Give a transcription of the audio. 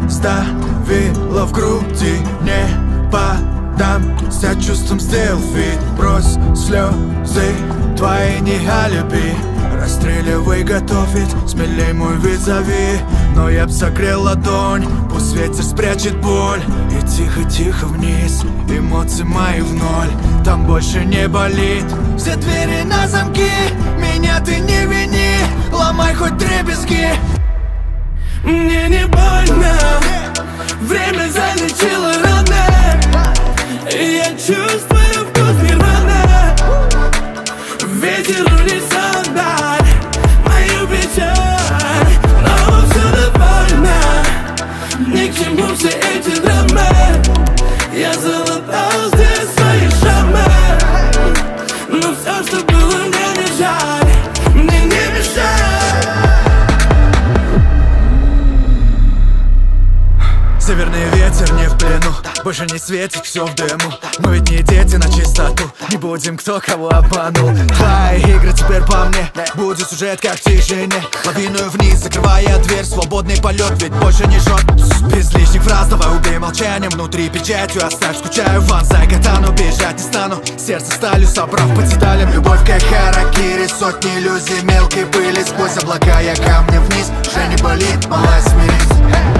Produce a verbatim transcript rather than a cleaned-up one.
оставила в груди. Не подамся чувствам, сделал вид. Брось слезы, твои не алиби. Расстреливай, готовить, смелей мой вид зови. Но я б согрел ладонь, пусть ветер спрячет боль. И тихо-тихо вниз, эмоции мои в ноль. Там больше не болит, все двери на замки. Меня ты не вини, ломай хоть дребезги. Мне не больно, время залечило раны. И я чувствую вкус нирваны. Ветер унесет вдаль мою печаль. Но всюду больно, ни к чему все эти драмы. Я залатал здесь свои шрамы. Но все, что было, мне не жаль. Мне не мешай. Северный ветер не в плену, больше не светит, все в дыму. Мы ведь не дети на чистоту, не будем кто кого обманул. Твои игры теперь по мне, будет сюжет как в тишине. Лавиную вниз, закрывая дверь, свободный полет, ведь больше не жжет. Без лишних фраз, давай убей молчанием, внутри печатью оставь, скучаю, ванзай катану, бежать не стану. Сердце сталью собрав по деталям, любовь как харакири. Сотни иллюзий, мелкой пыли, сквозь облака я камнем вниз. Уже не болит, малая, смирись.